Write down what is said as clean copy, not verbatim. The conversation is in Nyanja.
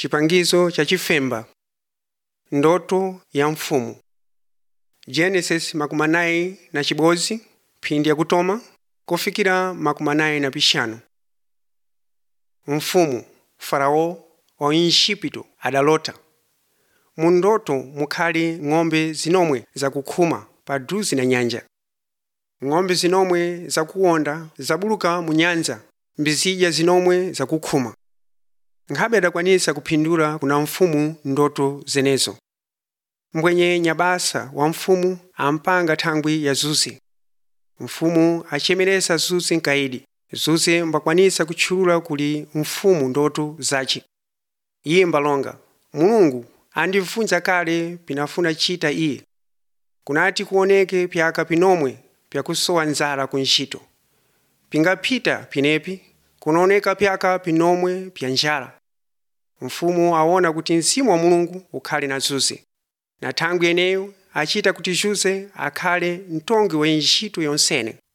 Chipangizo cha chifemba. Ndoto ya mfumu. Genesis 49 phindi yakutoma kufikira 45. Mfumu Farao wa Igupto adalota. Mundoto mukhali ng'ombe zinomwe zakukhuma paduzi na nyanja. Ng'ombe zinomwe zakuwonda zabuluka mu nyanja, mbizidya zinomwe zakukhuma. Nkhabe adakwanisa kuphindula kuna mfumu ndoto zenezo. Mbwenye nyabasa wa mfumu ampanga thangwi ya Zuze. Mfumu achemeresa Zuze nkaidi. Zuze mbakwanisa kutchulula kuli mfumu ndoto zace. Iye mbalonga, Mulungu andivunja kale pinafuna chita iye. Kunati kuoneke pyaka pinomwe pyakusowa nzala kuntchito. Pingapita pinepi kunaoneka pyaka pinomwe pya njala. Mfumu aona kuti mzimu wa Mulungu ukhale na Zuze. Na thangwi eneyo achita kuti Zuze akhale mtongi wa ntchito yonsene.